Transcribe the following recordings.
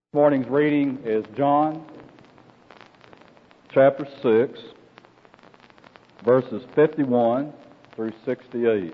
Morning's reading is John chapter 6, verses 51 through 68.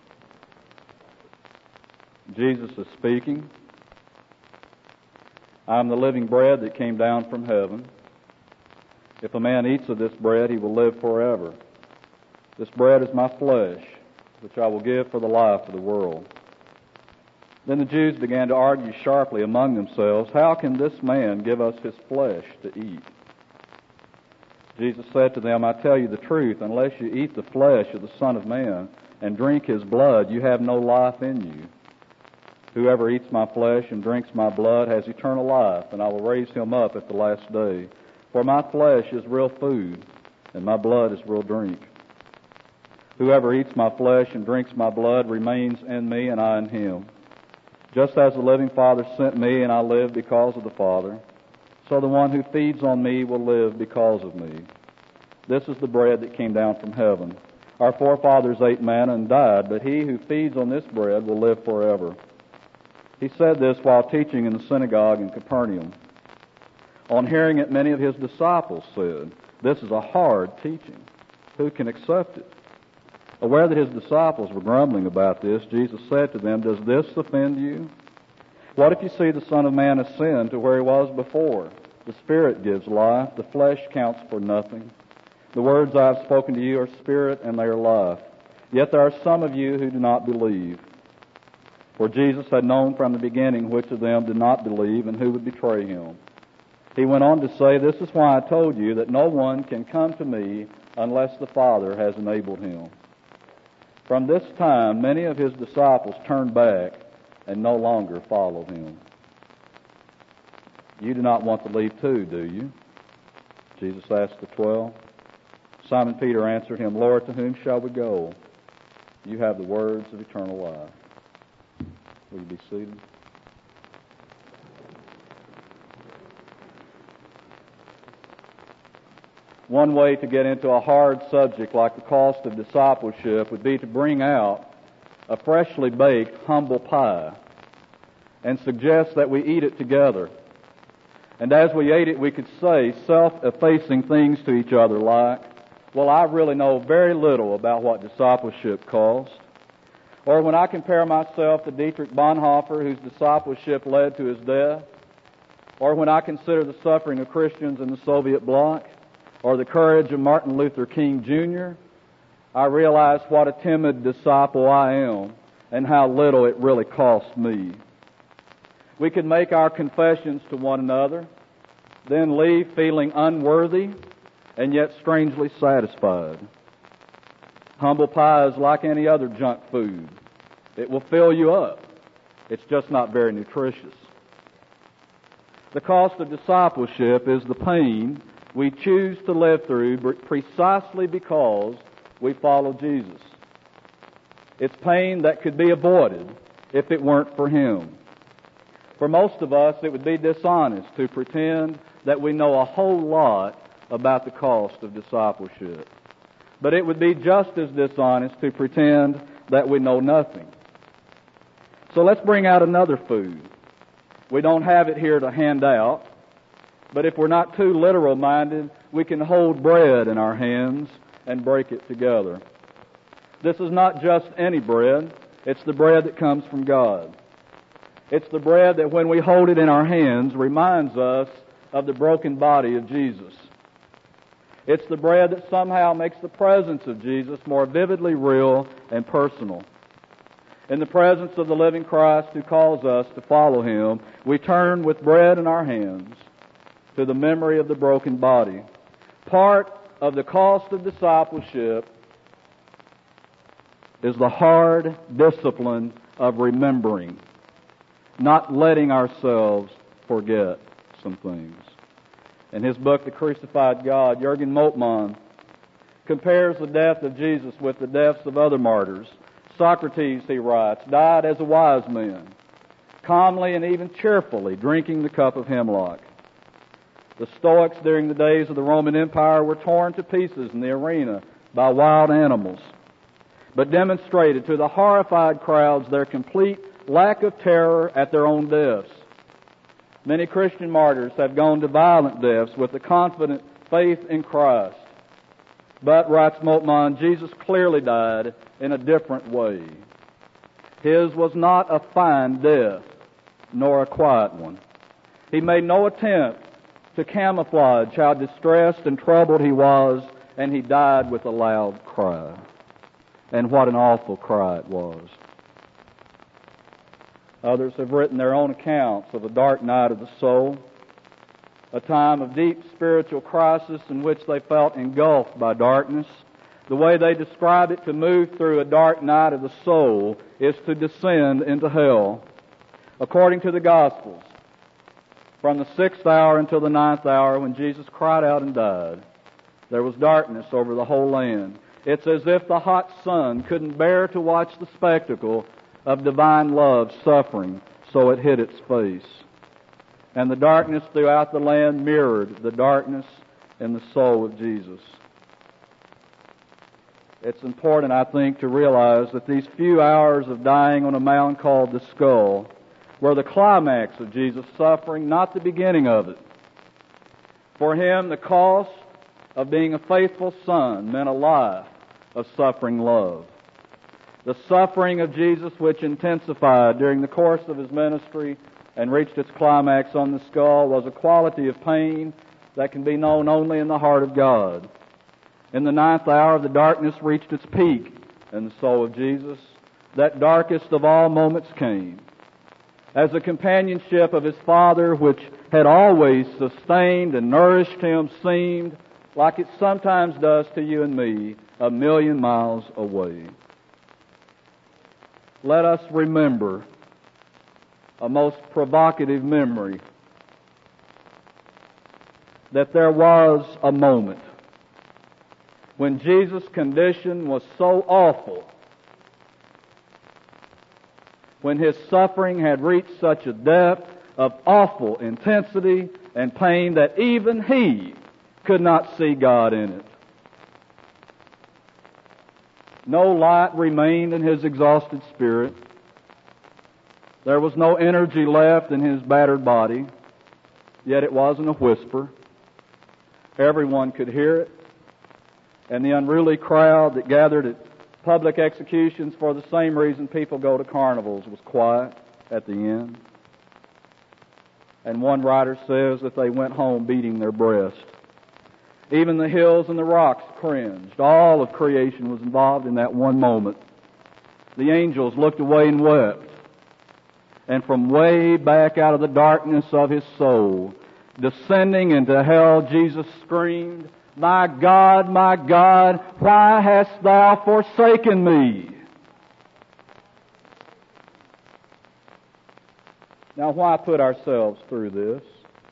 Jesus is speaking. I am the living bread that came down from heaven. If a man eats of this bread, he will live forever. This bread is my flesh, which I will give for the life of the world. Then the Jews began to argue sharply among themselves, "How can this man give us his flesh to eat?" Jesus said to them, "I tell you the truth, unless you eat the flesh of the Son of Man and drink his blood, you have no life in you. Whoever eats my flesh and drinks my blood has eternal life, and I will raise him up at the last day. For my flesh is real food, and my blood is real drink. Whoever eats my flesh and drinks my blood remains in me, and I in him. Just as the living Father sent me, and I live because of the Father, so the one who feeds on me will live because of me. This is the bread that came down from heaven. Our forefathers ate manna and died, but he who feeds on this bread will live forever." He said this while teaching in the synagogue in Capernaum. On hearing it, many of his disciples said, "This is a hard teaching. Who can accept it?" Aware that his disciples were grumbling about this, Jesus said to them, "Does this offend you? What if you see the Son of Man ascend to where he was before? The Spirit gives life, the flesh counts for nothing. The words I have spoken to you are spirit and they are life. Yet there are some of you who do not believe." For Jesus had known from the beginning which of them did not believe and who would betray him. He went on to say, "This is why I told you that no one can come to me unless the Father has enabled him." From this time, many of his disciples turned back and no longer followed him. "You do not want to leave too, do you?" Jesus asked the 12. Simon Peter answered him, "Lord, to whom shall we go? You have the words of eternal life." Will you be seated? One way to get into a hard subject like the cost of discipleship would be to bring out a freshly baked humble pie and suggest that we eat it together. And as we ate it, we could say self-effacing things to each other like, "Well, I really know very little about what discipleship costs." Or when I compare myself to Dietrich Bonhoeffer, whose discipleship led to his death, or when I consider the suffering of Christians in the Soviet bloc, or the courage of Martin Luther King Jr., I realize what a timid disciple I am and how little it really costs me. We could make our confessions to one another, then leave feeling unworthy and yet strangely satisfied. Humble pie is like any other junk food. It will fill you up. It's just not very nutritious. The cost of discipleship is the pain we choose to live through precisely because we follow Jesus. It's pain that could be avoided if it weren't for Him. For most of us, it would be dishonest to pretend that we know a whole lot about the cost of discipleship. But it would be just as dishonest to pretend that we know nothing. So let's bring out another food. We don't have it here to hand out, but if we're not too literal-minded, we can hold bread in our hands and break it together. This is not just any bread. It's the bread that comes from God. It's the bread that when we hold it in our hands reminds us of the broken body of Jesus. It's the bread that somehow makes the presence of Jesus more vividly real and personal. In the presence of the living Christ who calls us to follow Him, we turn with bread in our hands to the memory of the broken body. Part of the cost of discipleship is the hard discipline of remembering, not letting ourselves forget some things. In his book, The Crucified God, Jürgen Moltmann compares the death of Jesus with the deaths of other martyrs. Socrates, he writes, died as a wise man, calmly and even cheerfully drinking the cup of hemlock. The Stoics during the days of the Roman Empire were torn to pieces in the arena by wild animals, but demonstrated to the horrified crowds their complete lack of terror at their own deaths. Many Christian martyrs have gone to violent deaths with the confident faith in Christ. But, writes Moltmann, Jesus clearly died in a different way. His was not a fine death, nor a quiet one. He made no attempt to camouflage how distressed and troubled he was, and he died with a loud cry. And what an awful cry it was. Others have written their own accounts of a dark night of the soul, a time of deep spiritual crisis in which they felt engulfed by darkness. The way they describe it, to move through a dark night of the soul is to descend into hell. According to the Gospels, from the 6th hour until the 9th hour, when Jesus cried out and died, there was darkness over the whole land. It's as if the hot sun couldn't bear to watch the spectacle of divine love suffering, so it hid its face. And the darkness throughout the land mirrored the darkness in the soul of Jesus. It's important, I think, to realize that these few hours of dying on a mountain called the Skull were the climax of Jesus' suffering, not the beginning of it. For him, the cost of being a faithful son meant a life of suffering love. The suffering of Jesus, which intensified during the course of his ministry and reached its climax on the skull, was a quality of pain that can be known only in the heart of God. In the 9th hour, the darkness reached its peak in the soul of Jesus. That darkest of all moments came as the companionship of his Father, which had always sustained and nourished him, seemed, like it sometimes does to you and me, a million miles away. Let us remember a most provocative memory that there was a moment when Jesus' condition was so awful, when his suffering had reached such a depth of awful intensity and pain that even he could not see God in it. No light remained in his exhausted spirit. There was no energy left in his battered body, yet it wasn't a whisper. Everyone could hear it, and the unruly crowd that gathered at public executions for the same reason people go to carnivals was quiet at the end. And one writer says that they went home beating their breast. Even the hills and the rocks cringed. All of creation was involved in that one moment. The angels looked away and wept. And from way back out of the darkness of his soul, descending into hell, Jesus screamed, my God, why hast thou forsaken me?" Now, why put ourselves through this?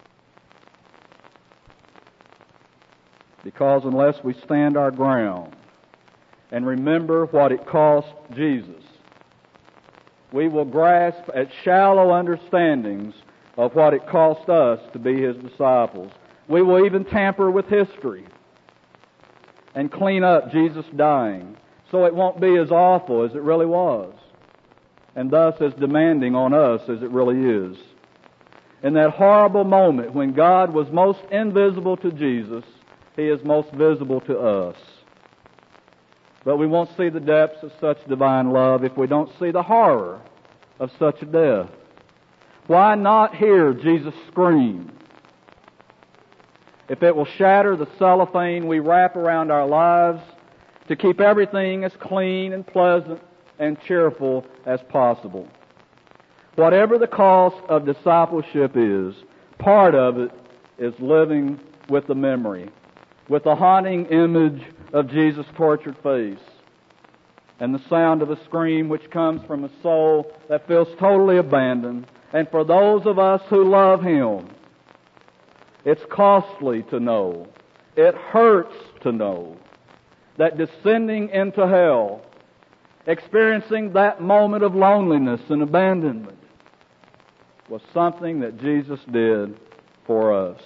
Because unless we stand our ground and remember what it cost Jesus, we will grasp at shallow understandings of what it cost us to be his disciples. We will even tamper with history and clean up Jesus dying so it won't be as awful as it really was, and thus as demanding on us as it really is. In that horrible moment when God was most invisible to Jesus, he is most visible to us. But we won't see the depths of such divine love if we don't see the horror of such a death. Why not hear Jesus scream? If it will shatter the cellophane we wrap around our lives to keep everything as clean and pleasant and cheerful as possible. Whatever the cost of discipleship is, part of it is living with the memory, with the haunting image of Jesus' tortured face, and the sound of a scream which comes from a soul that feels totally abandoned. And for those of us who love him, it's costly to know, it hurts to know, that descending into hell, experiencing that moment of loneliness and abandonment, was something that Jesus did for us.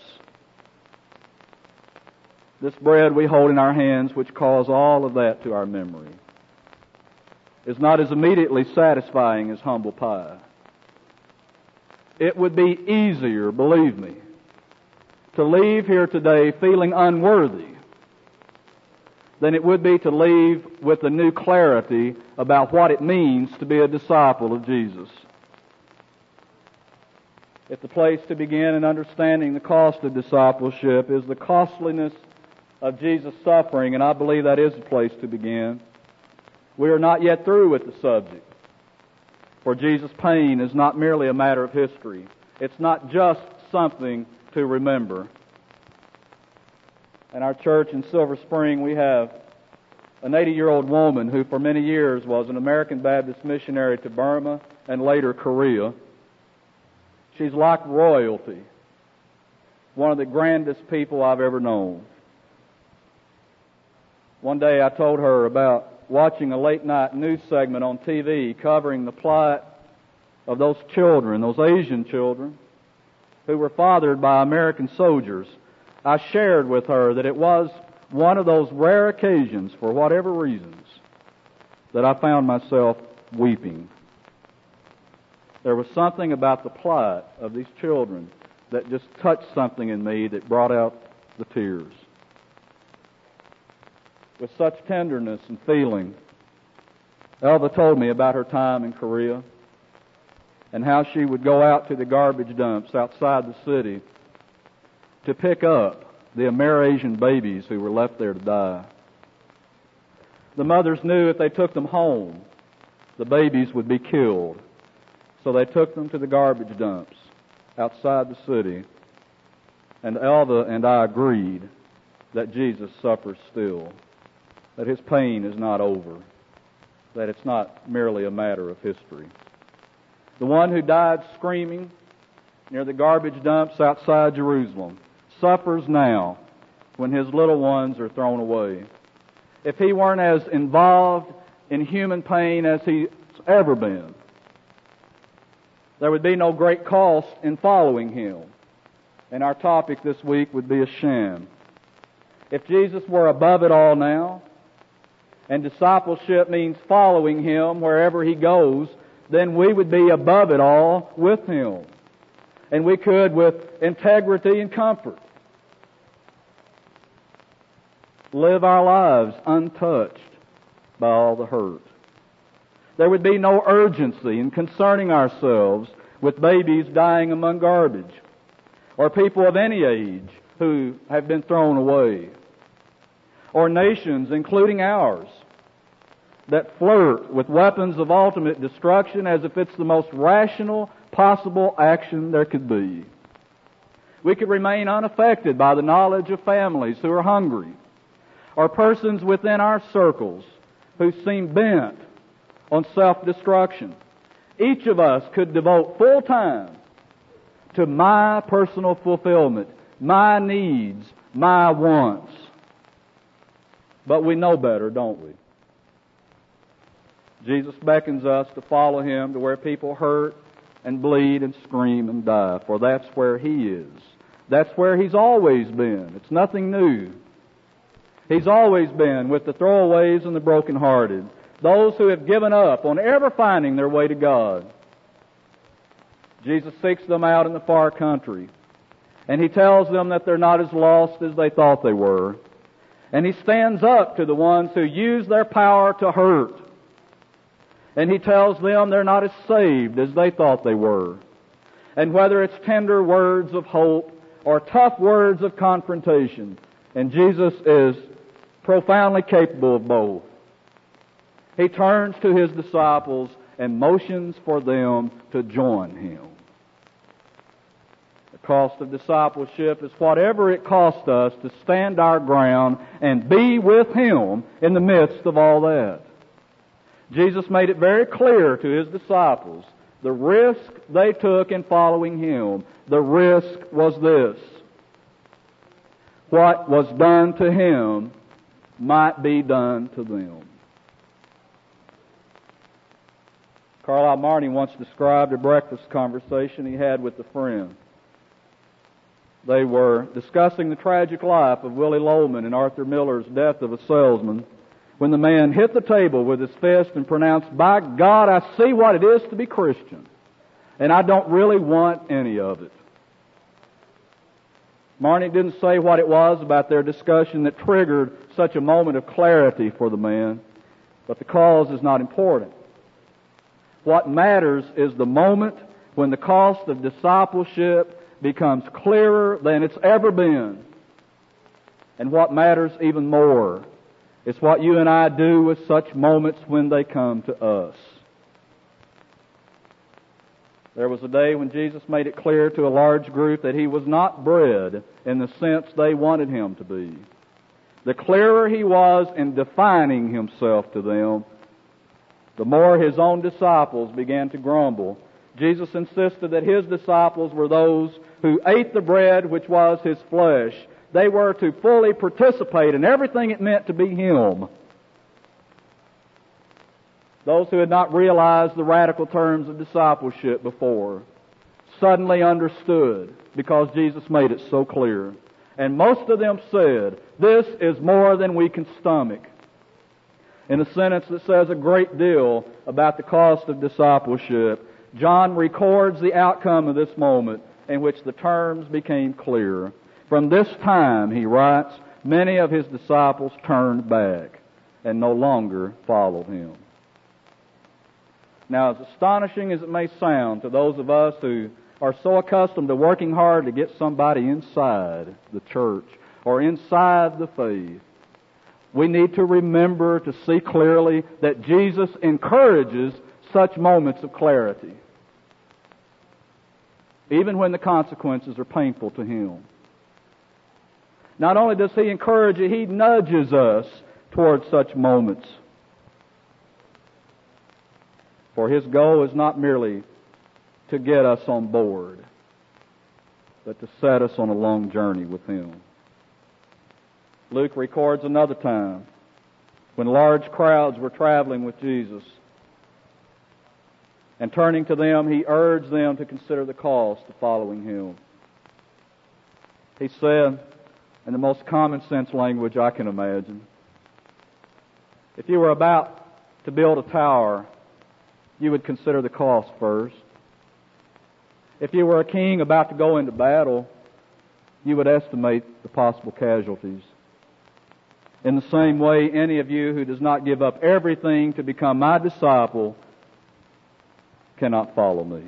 This bread we hold in our hands, which calls all of that to our memory, is not as immediately satisfying as humble pie. it would be easier, believe me, to leave here today feeling unworthy than it would be to leave with a new clarity about what it means to be a disciple of Jesus. If the place to begin in understanding the cost of discipleship is the costliness of Jesus' suffering, and I believe that is the place to begin, we are not yet through with the subject. For Jesus' pain is not merely a matter of history. It's not just something to remember. In our church in Silver Spring, we have an 80-year-old woman who for many years was an American Baptist missionary to Burma and later Korea. She's like royalty, one of the grandest people I've ever known. One day I told her about watching a late-night news segment on TV covering the plight of those children, those Asian children, who were fathered by American soldiers. I shared with her that it was one of those rare occasions, for whatever reasons, that I found myself weeping. There was something about the plight of these children that just touched something in me that brought out the tears. With such tenderness and feeling, Elva told me about her time in Korea and how she would go out to the garbage dumps outside the city to pick up the Amerasian babies who were left there to die. The mothers knew if they took them home, the babies would be killed. So they took them to the garbage dumps outside the city, and Elva and I agreed that Jesus suffers still, that His pain is not over, that it's not merely a matter of history. The one who died screaming near the garbage dumps outside Jerusalem suffers now when his little ones are thrown away. If he weren't as involved in human pain as he's ever been, there would be no great cost in following Him. And our topic this week would be a sham. If Jesus were above it all now, and discipleship means following Him wherever He goes, then we would be above it all with Him. And we could, with integrity and comfort, live our lives untouched by all the hurt. There would be no urgency in concerning ourselves with babies dying among garbage, or people of any age who have been thrown away, or nations, including ours, that flirt with weapons of ultimate destruction as if it's the most rational possible action there could be. We could remain unaffected by the knowledge of families who are hungry, or persons within our circles who seem bent on self-destruction. Each of us could devote full time to my personal fulfillment, my needs, my wants. But we know better, don't we? Jesus beckons us to follow Him to where people hurt and bleed and scream and die, for that's where He is. That's where He's always been. It's nothing new. He's always been with the throwaways and the brokenhearted, those who have given up on ever finding their way to God. Jesus seeks them out in the far country, and He tells them that they're not as lost as they thought they were. And He stands up to the ones who use their power to hurt, and He tells them they're not as saved as they thought they were. And whether it's tender words of hope or tough words of confrontation, and Jesus is profoundly capable of both, He turns to His disciples and motions for them to join Him. The cost of discipleship is whatever it costs us to stand our ground and be with Him in the midst of all that. Jesus made it very clear to His disciples the risk they took in following Him. The risk was this: what was done to Him might be done to them. Carlisle Marney once described a breakfast conversation he had with a friend. They were discussing the tragic life of Willie Loman and Arthur Miller's death of a salesman, when the man hit the table with his fist and pronounced, "By God, I see what it is to be Christian." and I don't really want any of it. Marnie didn't say what it was about their discussion that triggered such a moment of clarity for the man, but the cause is not important. What matters is the moment when the cost of discipleship becomes clearer than it's ever been. And what matters even more is what you and I do with such moments when they come to us. There was a day when Jesus made it clear to a large group that He was not bread in the sense they wanted Him to be. The clearer He was in defining Himself to them, the more His own disciples began to grumble. Jesus insisted that His disciples were those who ate the bread which was His flesh. They were to fully participate in everything it meant to be Him. Those who had not realized the radical terms of discipleship before suddenly understood because Jesus made it so clear. And most of them said, "This is more than we can stomach." In a sentence that says a great deal about the cost of discipleship, John records the outcome of this moment in which the terms became clear. From this time, he writes, many of his disciples turned back and no longer followed him. Now, as astonishing as it may sound to those of us who are so accustomed to working hard to get somebody inside the church or inside the faith, we need to remember to see clearly that Jesus encourages such moments of clarity, even when the consequences are painful to Him. Not only does He encourage it, He nudges us towards such moments. For His goal is not merely to get us on board, but to set us on a long journey with Him. Luke records another time when large crowds were traveling with Jesus. And turning to them, He urged them to consider the cost of following Him. He said, in the most common sense language I can imagine, if you were about to build a tower, you would consider the cost first. If you were a king about to go into battle, you would estimate the possible casualties. In the same way, any of you who does not give up everything to become my disciple cannot follow me.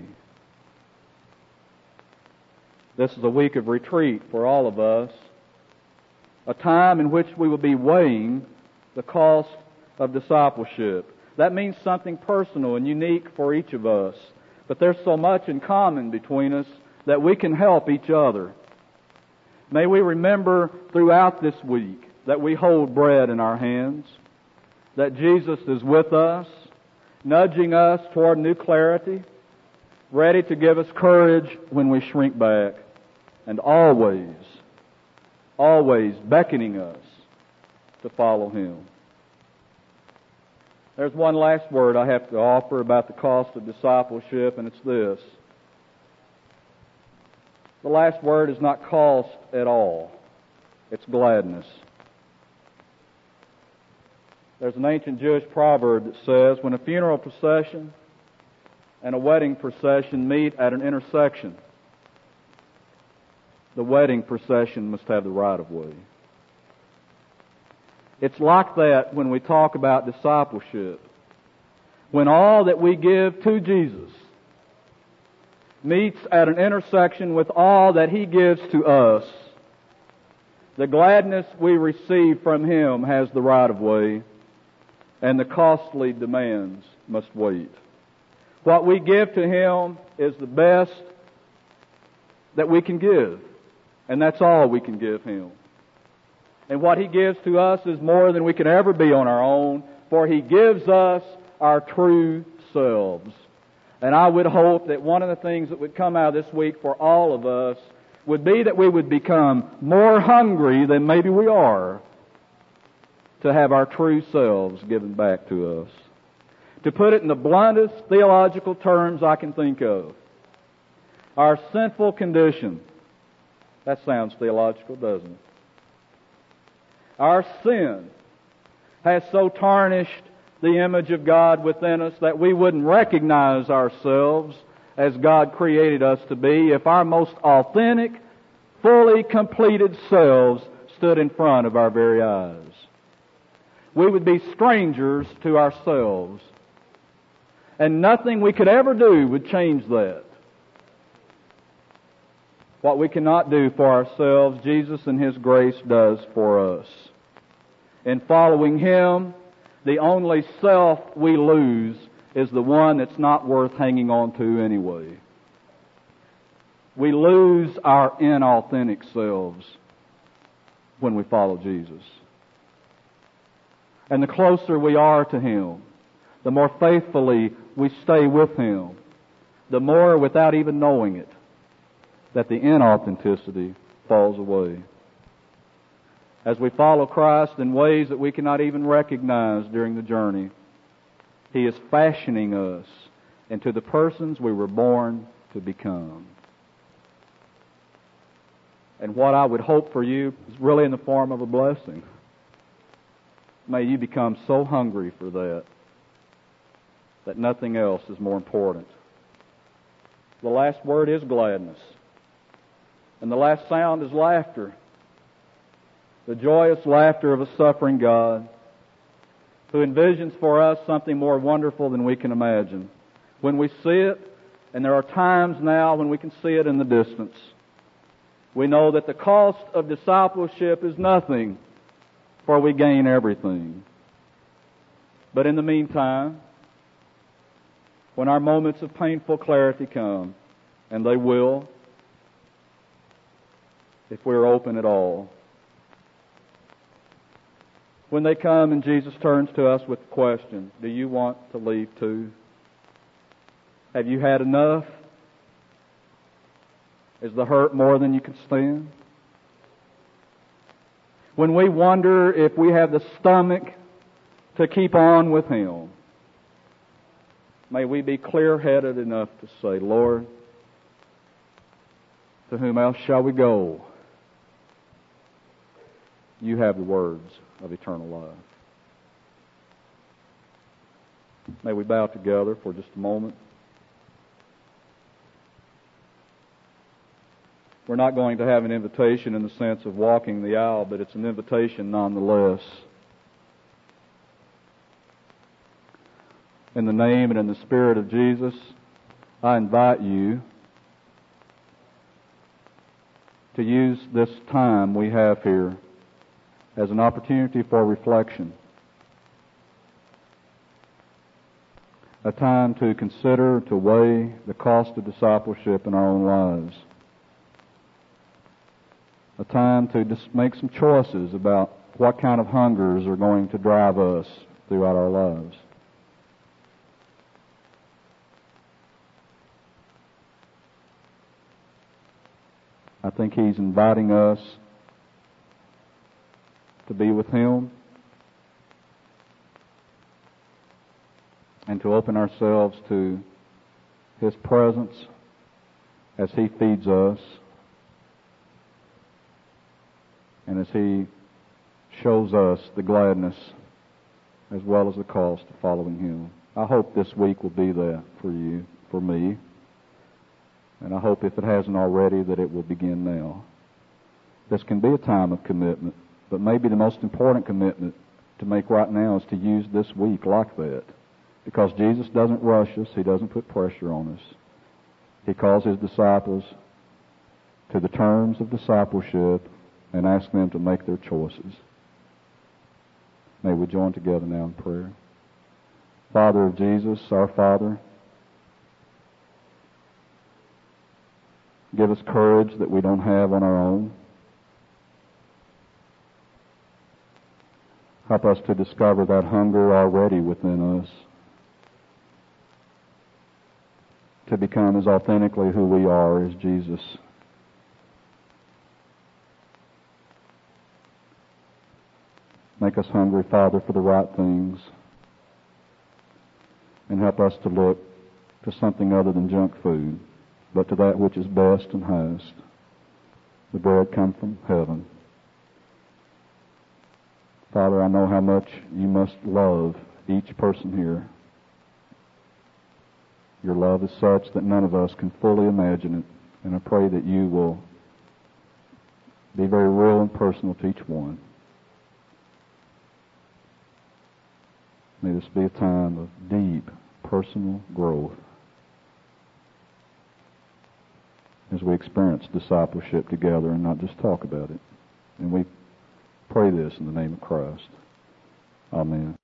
This is a week of retreat for all of us, a time in which we will be weighing the cost of discipleship. That means something personal and unique for each of us, but there's so much in common between us that we can help each other. May we remember throughout this week that we hold bread in our hands, that Jesus is with us, nudging us toward new clarity, ready to give us courage when we shrink back, and always beckoning us to follow Him. There's one last word I have to offer about the cost of discipleship, and it's this. The last word is not cost at all. It's gladness. There's an ancient Jewish proverb that says, when a funeral procession and a wedding procession meet at an intersection, the wedding procession must have the right of way. It's like that when we talk about discipleship. When all that we give to Jesus meets at an intersection with all that He gives to us, the gladness we receive from Him has the right of way, and the costly demands must wait. What we give to Him is the best that we can give, and that's all we can give Him. And what He gives to us is more than we can ever be on our own, for He gives us our true selves. And I would hope that one of the things that would come out of this week for all of us would be that we would become more hungry than maybe we are to have our true selves given back to us. To put it in the bluntest theological terms I can think of, our sinful condition. That sounds theological, doesn't it? Our sin has so tarnished the image of God within us that we wouldn't recognize ourselves as God created us to be if our most authentic, fully completed selves stood in front of our very eyes. We would be strangers to ourselves, and nothing we could ever do would change that. What we cannot do for ourselves, Jesus in His grace does for us. In following Him, the only self we lose is the one that's not worth hanging on to anyway. We lose our inauthentic selves when we follow Jesus. And the closer we are to Him, the more faithfully we stay with Him, the more, without even knowing it, that the inauthenticity falls away. As we follow Christ in ways that we cannot even recognize during the journey, He is fashioning us into the persons we were born to become. And what I would hope for you is really in the form of a blessing. May you become so hungry for that nothing else is more important. The last word is gladness. And the last sound is laughter. The joyous laughter of a suffering God who envisions for us something more wonderful than we can imagine. When we see it, and there are times now when we can see it in the distance, we know that the cost of discipleship is nothing, for we gain everything. But in the meantime, when our moments of painful clarity come, and they will, if we're open at all, when they come and Jesus turns to us with the question, do you want to leave too? Have you had enough? Is the hurt more than you can stand? When we wonder if we have the stomach to keep on with Him, may we be clear-headed enough to say, Lord, to whom else shall we go? You have the words of eternal life. May we bow together for just a moment. We're not going to have an invitation in the sense of walking the aisle, but it's an invitation nonetheless. In the name and in the Spirit of Jesus, I invite you to use this time we have here as an opportunity for reflection, a time to consider, to weigh the cost of discipleship in our own lives, a time to just make some choices about what kind of hungers are going to drive us throughout our lives. I think He's inviting us to be with Him and to open ourselves to His presence as He feeds us and as He shows us the gladness as well as the cost of following Him. I hope this week will be that for you, for me, and I hope if it hasn't already that it will begin now. This can be a time of commitment, but maybe the most important commitment to make right now is to use this week like that. Because Jesus doesn't rush us. He doesn't put pressure on us. He calls His disciples to the terms of discipleship and asks them to make their choices. May we join together now in prayer. Father of Jesus, our Father, give us courage that we don't have on our own. Help us to discover that hunger already within us, to become as authentically who we are as Jesus. Make us hungry, Father, for the right things, and help us to look to something other than junk food, but to that which is best and highest, the bread come from heaven. Father, I know how much you must love each person here. Your love is such that none of us can fully imagine it, and I pray that you will be very real and personal to each one. May this be a time of deep personal growth as we experience discipleship together and not just talk about it. And we pray this in the name of Christ. Amen.